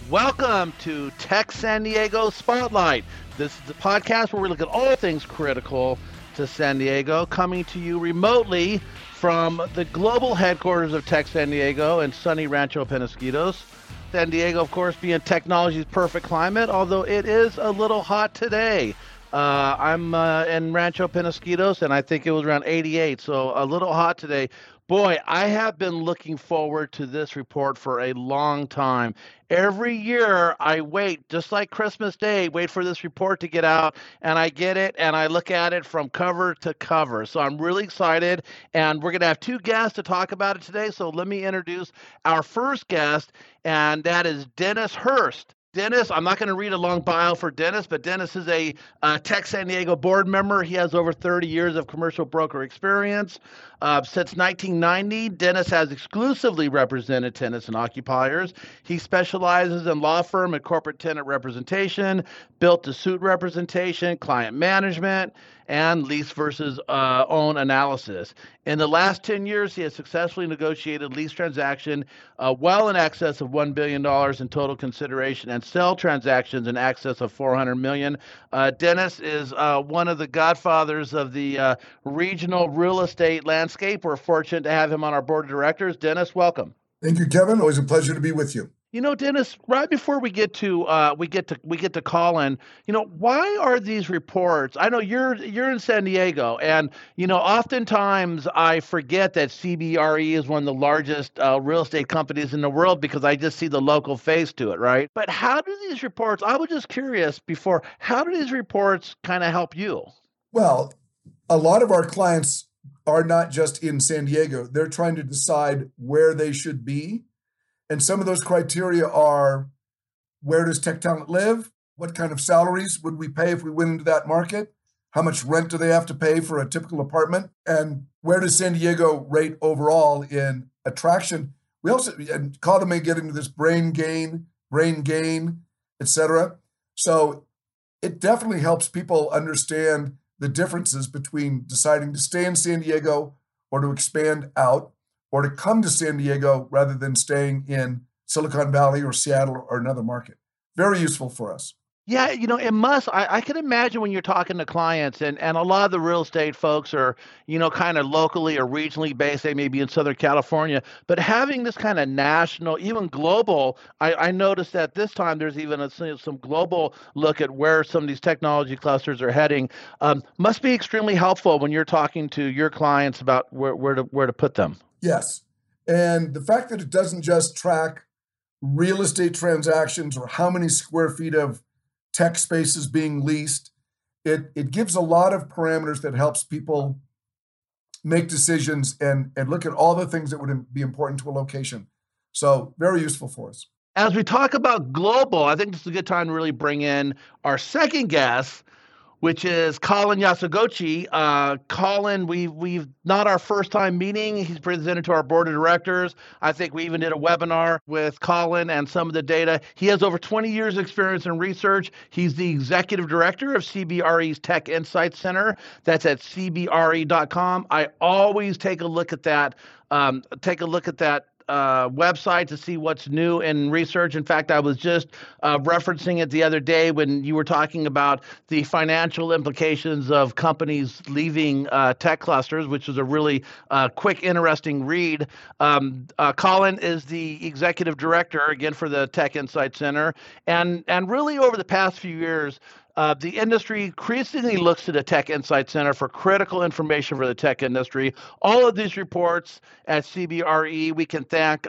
Welcome to Tech San Diego Spotlight. This is the podcast where we look at all things critical to San Diego, coming to you remotely from the global headquarters of Tech San Diego in sunny Rancho Penasquitos. San Diego, of course, being technology's perfect climate, although it is a little hot today. I'm in Rancho Penasquitos, and I think it was around 88, so a little hot today. Boy, I have been looking forward to this report for a long time. Every year I wait, just like Christmas Day, wait for this report to get out, and I get it, and I look at it from cover to cover. So I'm really excited, and we're going to have two guests to talk about it today. So let me introduce our first guest, and that is Dennis Hurst. Dennis, I'm not going to read a long bio for Dennis, but Dennis is a Tech San Diego board member. He has over 30 years of commercial broker experience. Since 1990, Dennis has exclusively represented tenants and occupiers. He specializes in law firm and corporate tenant representation, built-to-suit representation, client management, and lease versus own analysis. In the last 10 years, he has successfully negotiated lease transaction well in excess of $1 billion in total consideration and sell transactions in excess of $400 million. Dennis is one of the godfathers of the regional real estate landscape. We're fortunate to have him on our board of directors. Dennis, welcome. Thank you, Kevin. Always a pleasure to be with you. You know, Dennis, right before we get to Colin, you know, why are these reports? I know you're in San Diego, and you know, oftentimes I forget that CBRE is one of the largest real estate companies in the world because I just see the local face to it, right? But how do these reports? I was just curious before. How do these reports kind of help you? Well, a lot of our clients are not just in San Diego. They're trying to decide where they should be. And some of those criteria are, where does tech talent live? What kind of salaries would we pay if we went into that market? How much rent do they have to pay for a typical apartment? And where does San Diego rate overall in attraction? We also, and Colin may get into this brain gain, et cetera. So it definitely helps people understand the differences between deciding to stay in San Diego or to expand out, or to come to San Diego rather than staying in Silicon Valley or Seattle or another market. Very useful for us. Yeah, you know, it must. I can imagine when you're talking to clients, and a lot of the real estate folks are, you know, kind of locally or regionally based. They may be in Southern California, but having this kind of national, even global, I noticed that this time there's even some global look at where some of these technology clusters are heading. Must be extremely helpful when you're talking to your clients about where to put them. Yes. And the fact that it doesn't just track real estate transactions or how many square feet of tech space is being leased, it gives a lot of parameters that helps people make decisions and look at all the things that would be important to a location. So very useful for us. As we talk about global, I think this is a good time to really bring in our second guest, which is Colin Yasuguchi. Colin, we've not our first time meeting. He's presented to our board of directors. I think we even did a webinar with Colin and some of the data. He has over 20 years experience in research. He's the executive director of CBRE's Tech Insights Center. That's at cbre.com. I always take a look at that. Website to see what's new in research. In fact, I was just referencing it the other day when you were talking about the financial implications of companies leaving tech clusters, which was a really quick, interesting read. Colin is the executive director, again, for the Tech Insight Center. And really over the past few years, the industry increasingly looks to the Tech Insight Center for critical information for the tech industry. All of these reports at CBRE, we can thank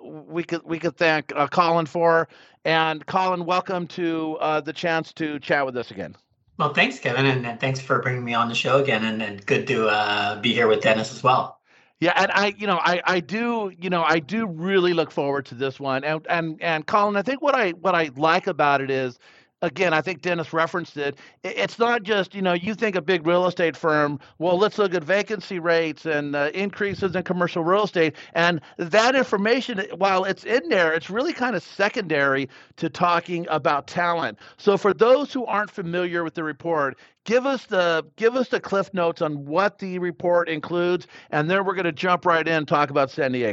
Colin for. And Colin, welcome to the chance to chat with us again. Well, thanks, Kevin, and thanks for bringing me on the show again, and good to be here with Dennis as well. Yeah, and I do really look forward to this one. And Colin, I think what I like about it is, again, I think Dennis referenced it. It's not just, you think a big real estate firm, well, let's look at vacancy rates and increases in commercial real estate. And that information, while it's in there, it's really kind of secondary to talking about talent. So for those who aren't familiar with the report, give us the cliff notes on what the report includes, and then we're going to jump right in and talk about San Diego.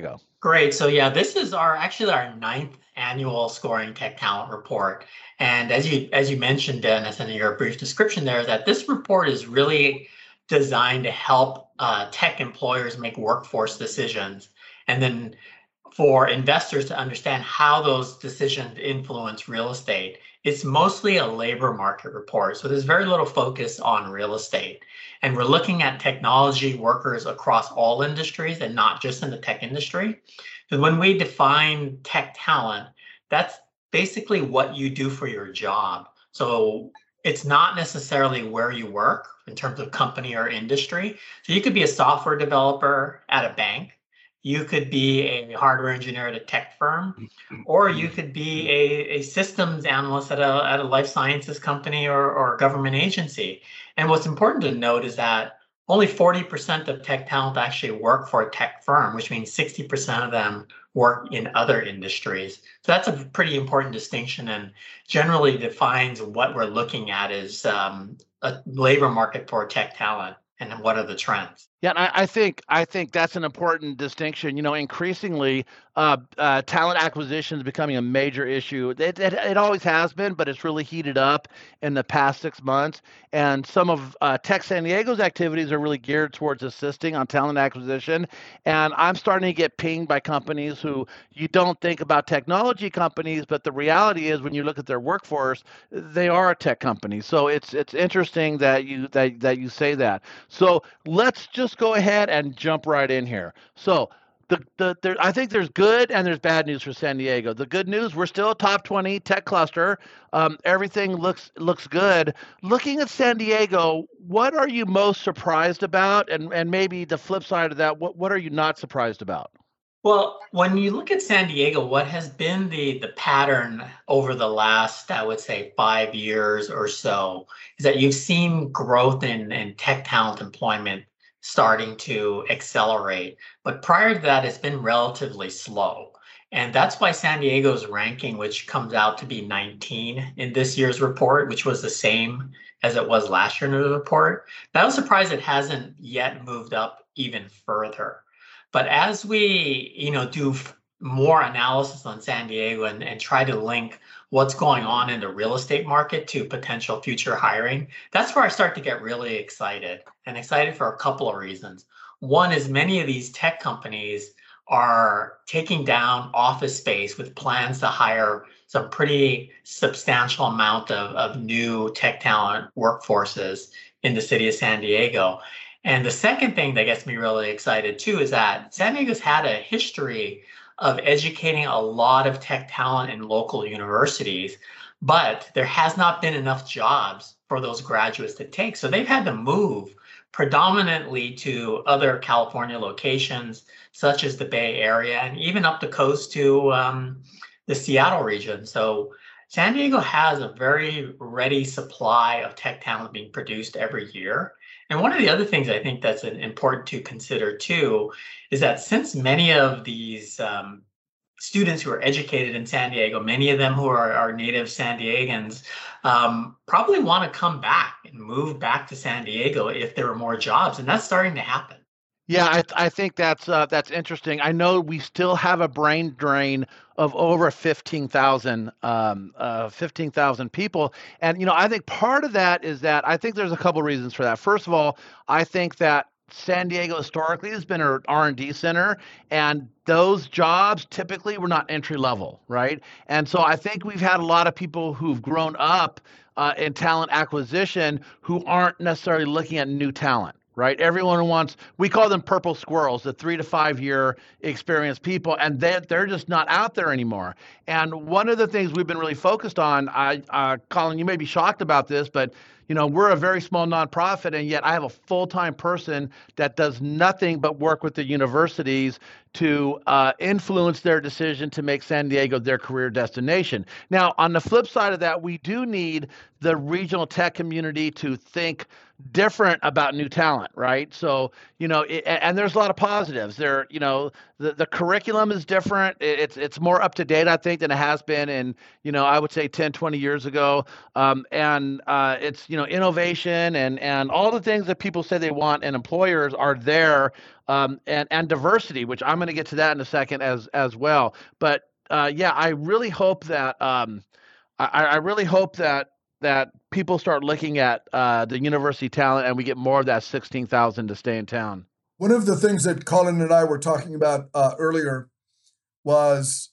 Great. So yeah, this is our ninth annual Scoring Tech Talent report. And as you mentioned, Dennis, in your brief description there, that this report is really designed to help tech employers make workforce decisions, and then for investors to understand how those decisions influence real estate. It's mostly a labor market report, so there's very little focus on real estate. And we're looking at technology workers across all industries and not just in the tech industry. Because when we define tech talent, that's basically what you do for your job. So it's not necessarily where you work in terms of company or industry. So you could be a software developer at a bank, you could be a hardware engineer at a tech firm, or you could be a systems analyst at a life sciences company or government agency. And what's important to note is that only 40% of tech talent actually work for a tech firm, which means 60% of them work in other industries. So that's a pretty important distinction, and generally defines what we're looking at as a labor market for tech talent and what are the trends. Yeah, and I think that's an important distinction. Increasingly, talent acquisition is becoming a major issue. It always has been, but it's really heated up in the past 6 months. And some of Tech San Diego's activities are really geared towards assisting on talent acquisition. And I'm starting to get pinged by companies who you don't think about technology companies, but the reality is when you look at their workforce, they are a tech company. So it's interesting that you say that. So let's just go ahead and jump right in here. So I think there's good and there's bad news for San Diego. The good news, we're still a top 20 tech cluster. Everything looks good. Looking at San Diego, what are you most surprised about? And maybe the flip side of that, what are you not surprised about? Well, when you look at San Diego, what has been the pattern over the last, I would say, 5 years or so, is that you've seen growth in tech talent employment starting to accelerate. But prior to that, it's been relatively slow. And that's why San Diego's ranking, which comes out to be 19 in this year's report, which was the same as it was last year in the report, I was surprised it hasn't yet moved up even further. But as we, do more analysis on San Diego and try to link what's going on in the real estate market to potential future hiring, that's where I start to get really excited, and excited for a couple of reasons. One is many of these tech companies are taking down office space with plans to hire some pretty substantial amount of new tech talent workforces in the city of San Diego. And the second thing that gets me really excited too is that San Diego's had a history of educating a lot of tech talent in local universities, but there has not been enough jobs for those graduates to take. So they've had to move predominantly to other California locations, such as the Bay Area, and even up the coast to the Seattle region. So San Diego has a very ready supply of tech talent being produced every year. And one of the other things I think that's important to consider too is that since many of these students who are educated in San Diego, many of them who are native San Diegans, probably want to come back and move back to San Diego if there are more jobs, and that's starting to happen. Yeah, I think that's interesting. I know we still have a brain drain of over 15,000 people, and I think part of that is that I think there's a couple reasons for that. First of all, I think that San Diego historically has been an R&D center, and those jobs typically were not entry level, right? And so I think we've had a lot of people who've grown up in talent acquisition who aren't necessarily looking at new talent. Right? Everyone wants, we call them purple squirrels, the 3 to 5 year experienced people, and they're just not out there anymore. And one of the things we've been really focused on, Colin, you may be shocked about this, but we're a very small nonprofit, and yet I have a full-time person that does nothing but work with the universities to influence their decision to make San Diego their career destination. Now, on the flip side of that, we do need the regional tech community to think different about new talent, right? So, and there's a lot of positives there. The curriculum is different. It's more up to date, I think, than it has been in, I would say 10, 20 years ago. And it's, innovation and all the things that people say they want and employers are there and diversity, which I'm going to get to that in a second as well. But yeah, I really hope that I really hope that people start looking at the university talent and we get more of that 16,000 to stay in town. One of the things that Colin and I were talking about earlier was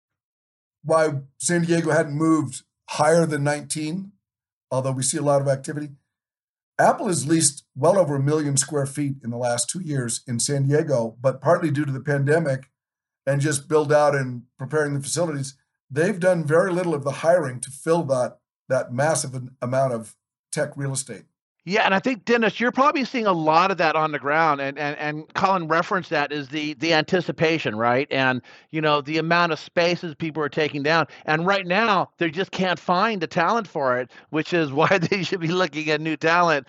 why San Diego hadn't moved higher than 19, although we see a lot of activity. Apple has leased well over 1 million square feet in the last 2 years in San Diego, but partly due to the pandemic and just build out and preparing the facilities, they've done very little of the hiring to fill that massive amount of tech real estate. Yeah, and I think, Dennis, you're probably seeing a lot of that on the ground, and Colin referenced that is the anticipation, right? And the amount of spaces people are taking down, and right now they just can't find the talent for it, which is why they should be looking at new talent.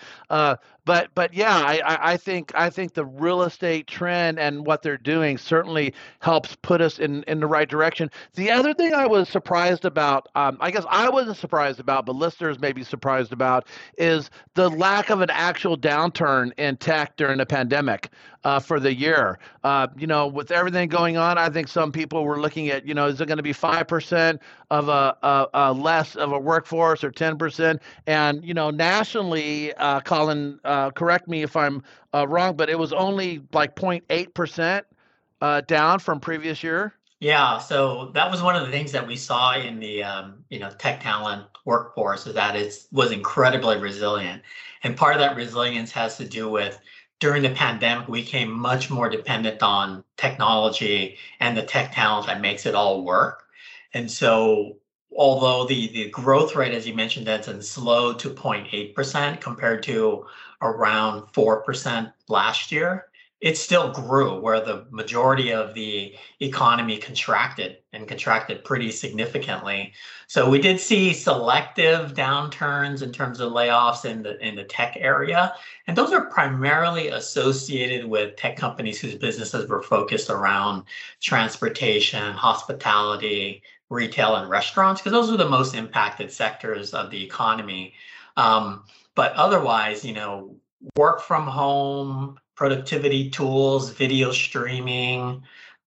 But yeah, I think the real estate trend and what they're doing certainly helps put us in the right direction. The other thing I was surprised about, I guess I wasn't surprised about, but listeners may be surprised about, is the lack of an actual downturn in tech during the pandemic for the year. With everything going on, I think some people were looking at, is it going to be 5% of a less of a workforce or 10%? And nationally, Colin, correct me if I'm wrong, but it was only like 0.8% down from previous year. Yeah, so that was one of the things that we saw in the tech talent workforce, is that it was incredibly resilient. And part of that resilience has to do with, during the pandemic, we became much more dependent on technology and the tech talent that makes it all work. And so although the growth rate, as you mentioned, that's been slowed to 0.8% compared to around 4% last year, it still grew, where the majority of the economy contracted pretty significantly. So we did see selective downturns in terms of layoffs in the tech area. And those are primarily associated with tech companies whose businesses were focused around transportation, hospitality, retail, and restaurants, because those are the most impacted sectors of the economy. But otherwise, work from home, productivity tools, video streaming,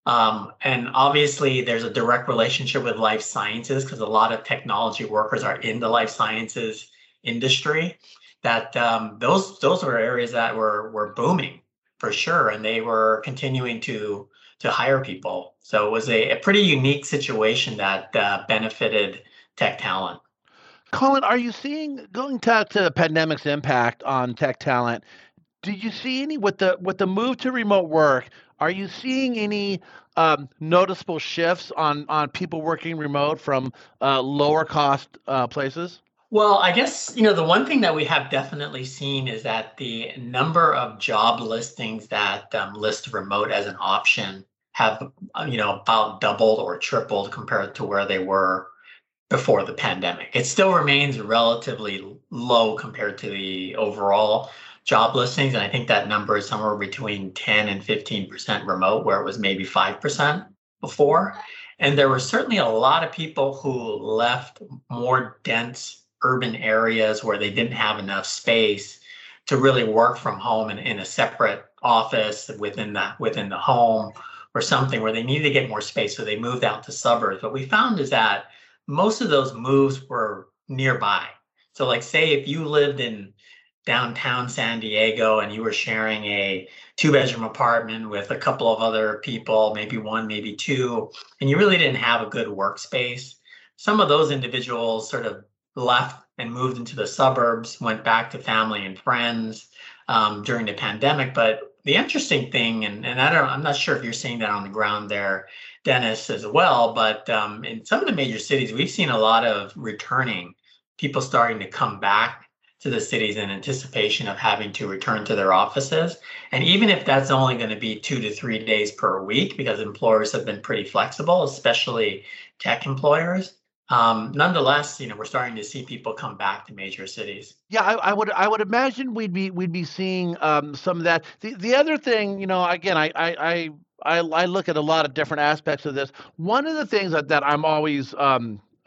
and obviously there's a direct relationship with life sciences, because a lot of technology workers are in the life sciences industry. That those were areas that were booming for sure, and they were continuing to hire people. So it was a pretty unique situation that benefited tech talent. Colin, are you seeing, going to the pandemic's impact on tech talent, did you see any with the move to remote work? Are you seeing any noticeable shifts on people working remote from lower cost places? Well, I guess, the one thing that we have definitely seen is that the number of job listings that list remote as an option have, about doubled or tripled compared to where they were before the pandemic. It still remains relatively low compared to the overall job listings. And I think that number is somewhere between 10 and 15% remote, where it was maybe 5% before. And there were certainly a lot of people who left more dense urban areas where they didn't have enough space to really work from home in a separate office within the home, or something where they needed to get more space. So they moved out to suburbs. What we found is that most of those moves were nearby. So like, say if you lived in downtown San Diego and you were sharing a 2-bedroom apartment with a couple of other people, maybe one, maybe two, and you really didn't have a good workspace, some of those individuals sort of left and moved into the suburbs, went back to family and friends during the pandemic. But the interesting thing, and I'm not sure if you're seeing that on the ground there, Dennis, as well, but in some of the major cities, we've seen a lot of returning people starting to come back to the cities in anticipation of having to return to their offices. And even if that's only going to be 2 to 3 days per week, because employers have been pretty flexible, especially tech employers, nonetheless, we're starting to see people come back to major cities. Yeah, I would imagine we'd be seeing some of that. The other thing, again, I look at a lot of different aspects of this. One of the things that I'm always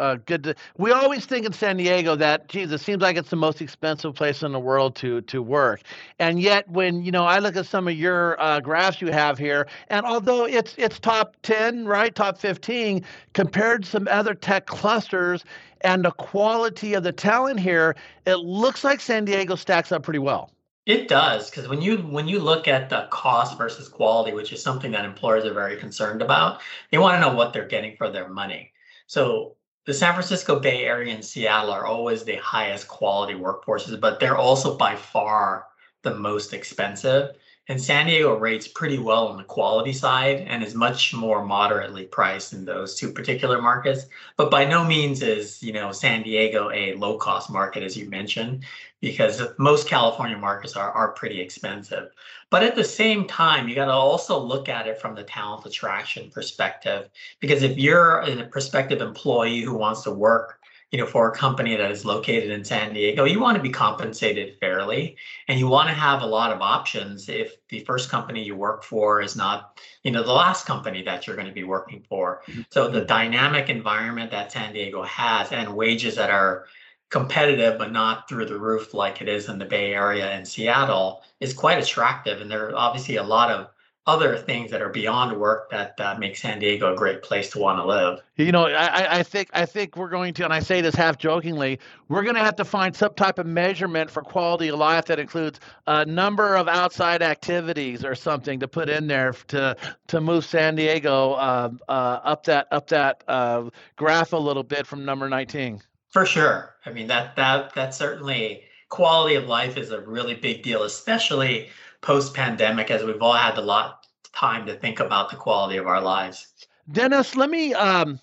good to. We always think in San Diego that, geez, it seems like it's the most expensive place in the world to work, and yet when I look at some of your graphs you have here, and although it's top 10, right, top 15 compared to some other tech clusters, and the quality of the talent here, it looks like San Diego stacks up pretty well. It does, because when you look at the cost versus quality, which is something that employers are very concerned about, they want to know what they're getting for their money. So the San Francisco Bay Area and Seattle are always the highest quality workforces, but they're also by far the most expensive. And San Diego rates pretty well on the quality side and is much more moderately priced in those two particular markets. But by no means is, San Diego a low cost market, as you mentioned, because most California markets are pretty expensive. But at the same time, you got to also look at it from the talent attraction perspective, because if you're a prospective employee who wants to work for a company that is located in San Diego, you want to be compensated fairly, and you want to have a lot of options if the first company you work for is not, the last company that you're going to be working for. So the dynamic environment that San Diego has and wages that are competitive but not through the roof like it is in the Bay Area and Seattle is quite attractive. And there are obviously a lot of other things that are beyond work that make San Diego a great place to want to live. I think we're going to, and I say this half jokingly, we're going to have to find some type of measurement for quality of life that includes a number of outside activities or something to put in there to move San Diego up that graph a little bit from number 19. For sure. I mean, that certainly quality of life is a really big deal, especially post-pandemic, as we've all had a lot of time to think about the quality of our lives. Dennis, let me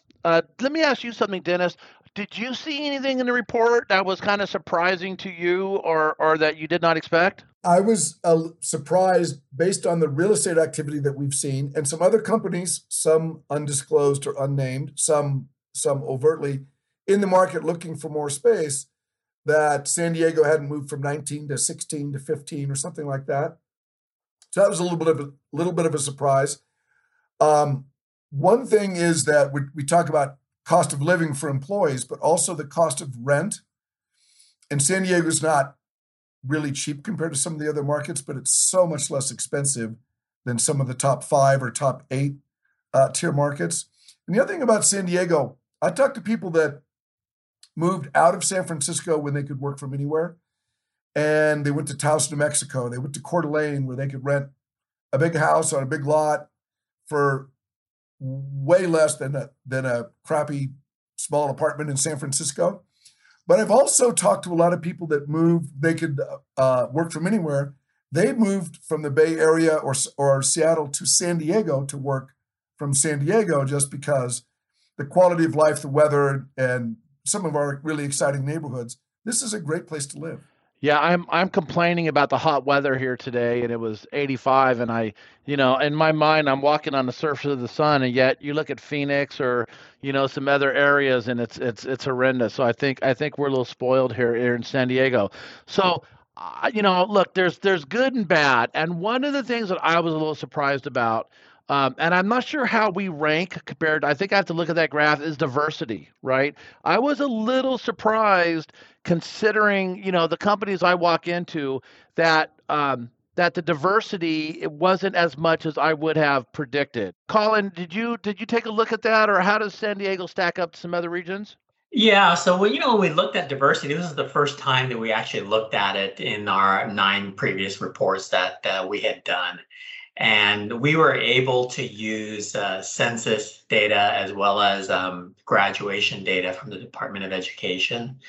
ask you something, Dennis. Did you see anything in the report that was kind of surprising to you or that you did not expect? I was surprised based on the real estate activity that we've seen and some other companies, some undisclosed or unnamed, some overtly in the market looking for more space, that San Diego hadn't moved from 19 to 16 to 15 or something like that. So that was a little bit of a surprise. One thing is that we talk about cost of living for employees, but also the cost of rent. And San Diego is not really cheap compared to some of the other markets, but it's so much less expensive than some of the top 5 or top 8 tier markets. And the other thing about San Diego, I talked to people that moved out of San Francisco when they could work from anywhere. And they went to Taos, New Mexico. They went to Coeur d'Alene where they could rent a big house on a big lot for way less than a crappy small apartment in San Francisco. But I've also talked to a lot of people that moved, they could work from anywhere. They moved from the Bay Area or Seattle to San Diego to work from San Diego just because the quality of life, the weather, and some of our really exciting neighborhoods, this is a great place to live. Yeah, I'm complaining about the hot weather here today, and it was 85, and in my mind, I'm walking on the surface of the sun, and yet you look at Phoenix or some other areas, and it's horrendous. So I think we're a little spoiled here in San Diego. So look, there's good and bad, and one of the things that I was a little surprised about. And I'm not sure how we rank compared. I think I have to look at that graph. Is diversity, right? I was a little surprised considering, the companies I walk into that the diversity it wasn't as much as I would have predicted. Colin, did you take a look at that, or how does San Diego stack up to some other regions? Yeah, so when we looked at diversity, this is the first time that we actually looked at it in our 9 previous reports that we had done. And we were able to use census data as well as graduation data from the Department of Education.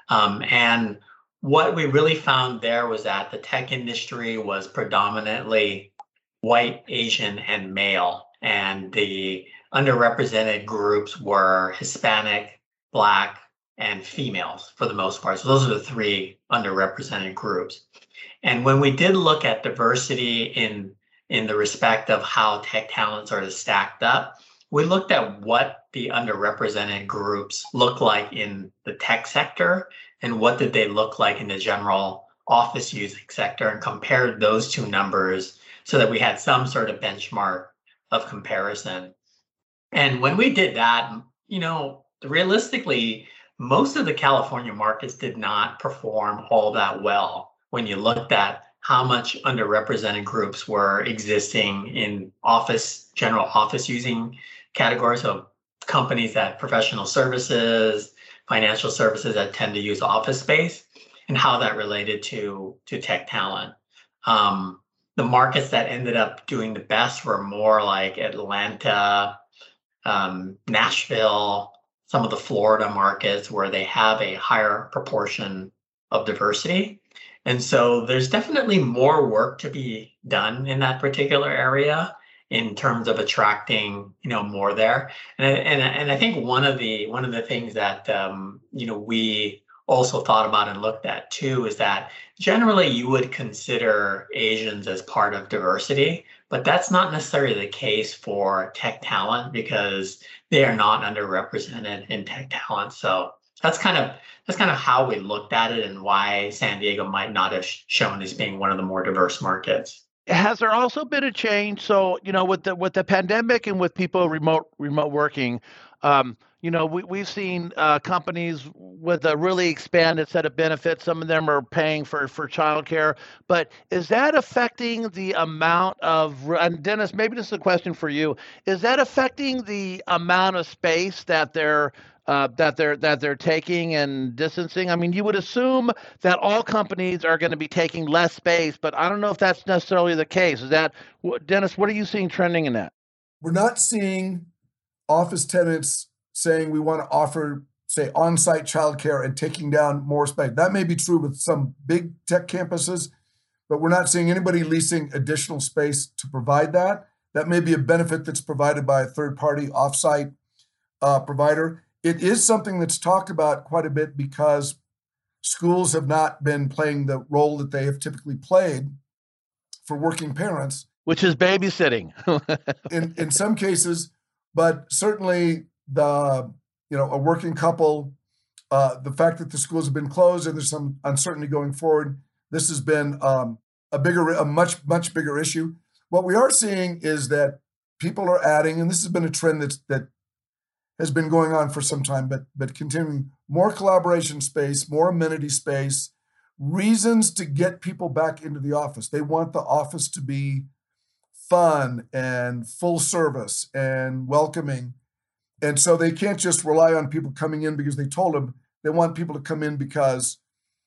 And what we really found there was that the tech industry was predominantly white, Asian, and male. And the underrepresented groups were Hispanic, Black, and females for the most part. So those are the 3 underrepresented groups. And when we did look at diversity in the respect of how tech talent sort of stacked up, we looked at what the underrepresented groups look like in the tech sector and what did they look like in the general office using sector, and compared those 2 numbers so that we had some sort of benchmark of comparison. And when we did that, realistically, most of the California markets did not perform all that well when you looked at how much underrepresented groups were existing in general office using categories of companies that professional services, financial services that tend to use office space, and how that related to tech talent. The markets that ended up doing the best were more like Atlanta, Nashville, some of the Florida markets where they have a higher proportion of diversity. And so there's definitely more work to be done in that particular area in terms of attracting, more there. And I think one of the things that we also thought about and looked at too is that generally you would consider Asians as part of diversity, but that's not necessarily the case for tech talent because they are not underrepresented in tech talent. So that's kind of how we looked at it and why San Diego might not have shown as being one of the more diverse markets. Has there also been a change? So, with the pandemic and with people remote working, we've seen companies with a really expanded set of benefits. Some of them are paying for childcare, but is that affecting the amount of? And Dennis, maybe this is a question for you. Is that affecting the amount of space that they're taking and distancing? I mean, you would assume that all companies are going to be taking less space, but I don't know if that's necessarily the case. Is that, Dennis, what are you seeing trending in that? We're not seeing office tenants saying we want to offer, say, on-site childcare and taking down more space. That may be true with some big tech campuses, but we're not seeing anybody leasing additional space to provide that. That may be a benefit that's provided by a third-party off-site provider. It is something that's talked about quite a bit because schools have not been playing the role that they have typically played for working parents. Which is babysitting. in some cases, but certainly a working couple, the fact that the schools have been closed and there's some uncertainty going forward, this has been a much bigger issue. What we are seeing is that people are adding, and this has been a trend that has been going on for some time, but continuing, more collaboration space, more amenity space, reasons to get people back into the office. They want the office to be fun and full service and welcoming. And so they can't just rely on people coming in because they told them. They want people to come in because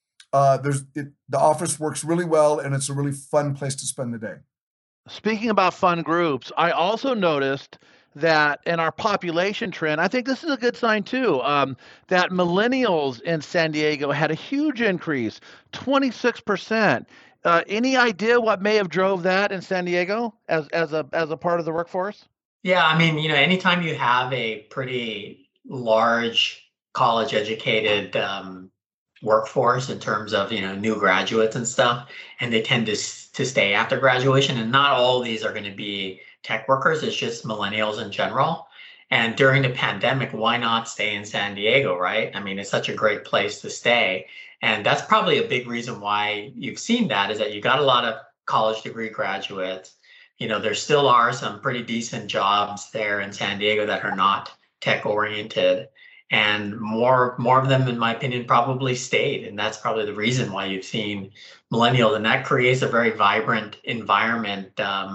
the office works really well and it's a really fun place to spend the day. Speaking about fun groups, I also noticed that in our population trend, I think this is a good sign too, that millennials in San Diego had a huge increase, 26%. Any idea what may have drove that in San Diego as a part of the workforce? Yeah, I mean, anytime you have a pretty large college educated workforce in terms of, new graduates and stuff, and they tend to stay after graduation, and not all of these are going to be tech workers, it's just millennials in general. And during the pandemic, why not stay in San Diego, right? I mean, it's such a great place to stay. And that's probably a big reason why you've seen that, is that you got a lot of college degree graduates. There still are some pretty decent jobs there in San Diego that are not tech oriented. And more of them, in my opinion, probably stayed. And that's probably the reason why you've seen millennials. And that creates a very vibrant environment,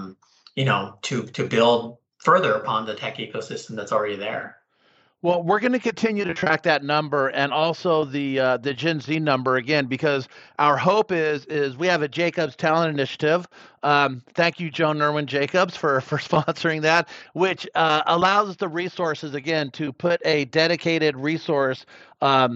to build further upon the tech ecosystem that's already there. Well, we're going to continue to track that number and also the Gen Z number again, because our hope is we have a Jacobs Talent Initiative. Thank you, Joan Irwin Jacobs, for sponsoring that, which allows us the resources again to put a dedicated resource, at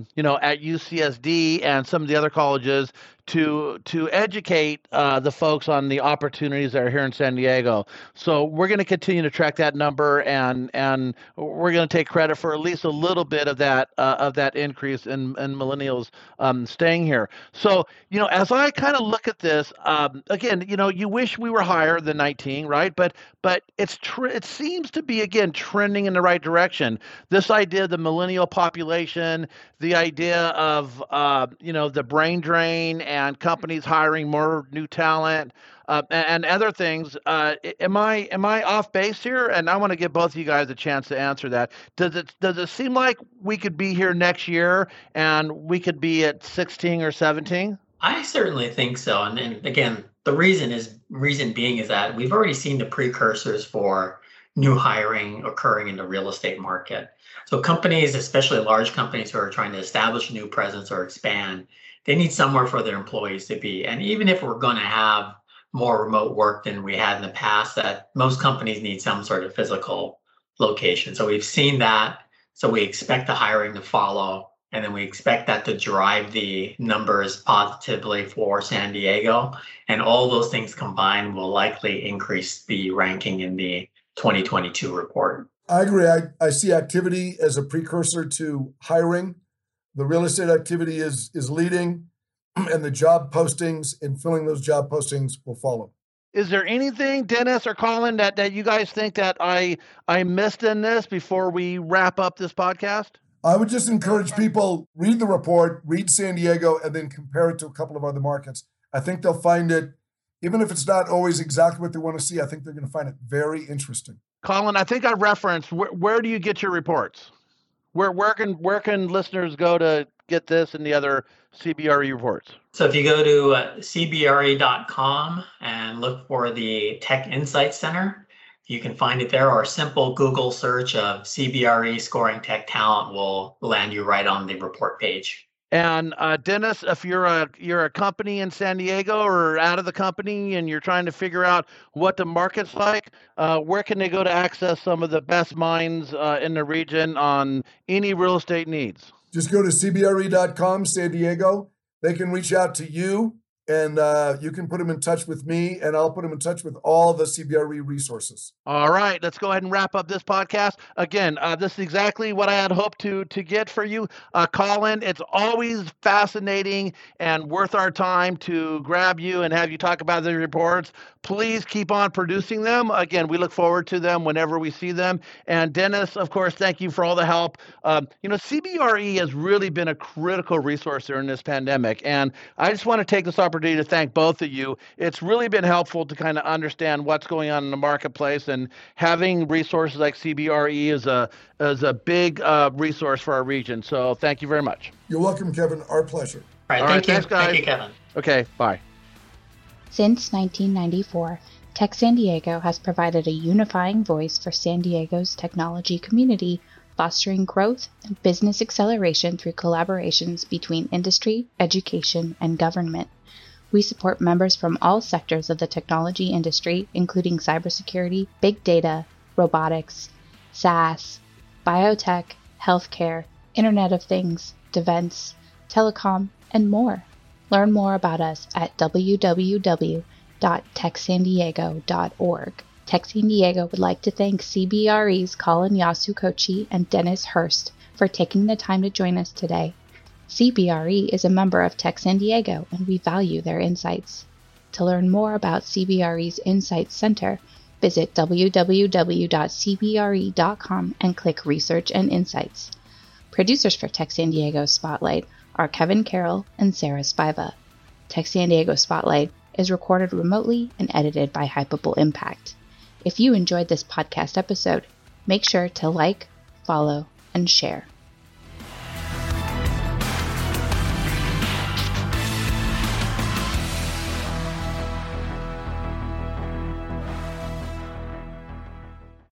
UCSD and some of the other colleges to educate the folks on the opportunities that are here in San Diego. So we're going to continue to track that number, and we're going to take credit for at least a little bit of that increase in millennials staying here. So as I kind of look at this, again, you wish we were higher than 19, right? But it seems to be again trending in the right direction. This idea of the millennial population, the idea of the brain drain and companies hiring more new talent. And other things. Am I off base here? And I want to give both of you guys a chance to answer that. Does it seem like we could be here next year and we could be at 16 or 17? I certainly think so. And again, the reason being is that we've already seen the precursors for new hiring occurring in the real estate market. So companies, especially large companies who are trying to establish a new presence or expand, they need somewhere for their employees to be. And even if we're going to have more remote work than we had in the past, that most companies need some sort of physical location. So we've seen that. So we expect the hiring to follow, and then we expect that to drive the numbers positively for San Diego. And all those things combined will likely increase the ranking in the 2022 report. I agree. I see activity as a precursor to hiring. The real estate activity is leading, and the job postings and filling those job postings will follow. Is there anything, Dennis or Colin, that you guys think that I missed in this before we wrap up this podcast? I would just encourage people, read the report, read San Diego, and then compare it to a couple of other markets. I think they'll find it, even if it's not always exactly what they want to see, I think they're going to find it very interesting. Colin, I think I referenced, where do you get your reports? Where can listeners go to get this and the other CBRE reports? So if you go to cbre.com and look for the Tech Insights Center, you can find it there, or a simple Google search of CBRE scoring tech talent will land you right on the report page. And Dennis, if you're a company in San Diego or out of the company and you're trying to figure out what the market's like, where can they go to access some of the best minds in the region on any real estate needs? Just go to cbre.com, San Diego. They can reach out to you, and you can put them in touch with me, and I'll put them in touch with all the CBRE resources. All right, let's go ahead and wrap up this podcast. Again, this is exactly what I had hoped to get for you. Colin, it's always fascinating and worth our time to grab you and have you talk about the reports. Please keep on producing them. Again, we look forward to them whenever we see them. And Dennis, of course, thank you for all the help. CBRE has really been a critical resource during this pandemic. And I just want to take this opportunity to thank both of you. It's really been helpful to kind of understand what's going on in the marketplace, and having resources like CBRE is a big resource for our region. So thank you very much. You're welcome, Kevin. Our pleasure. All right, thank you. Thanks, guys. Thank you, Kevin. Okay, bye. Since 1994, Tech San Diego has provided a unifying voice for San Diego's technology community, fostering growth and business acceleration through collaborations between industry, education, and government. We support members from all sectors of the technology industry, including cybersecurity, big data, robotics, SaaS, biotech, healthcare, Internet of Things, defense, telecom, and more. Learn more about us at www.techsandiego.org. Tech San Diego would like to thank CBRE's Colin Yasukochi and Dennis Hurst for taking the time to join us today. CBRE is a member of Tech San Diego, and we value their insights. To learn more about CBRE's Insights Center, visit www.cbre.com and click Research and Insights. Producers for Tech San Diego Spotlight are Kevin Carroll and Sarah Spiva. Tech San Diego Spotlight is recorded remotely and edited by Hypable Impact. If you enjoyed this podcast episode, make sure to like, follow, and share.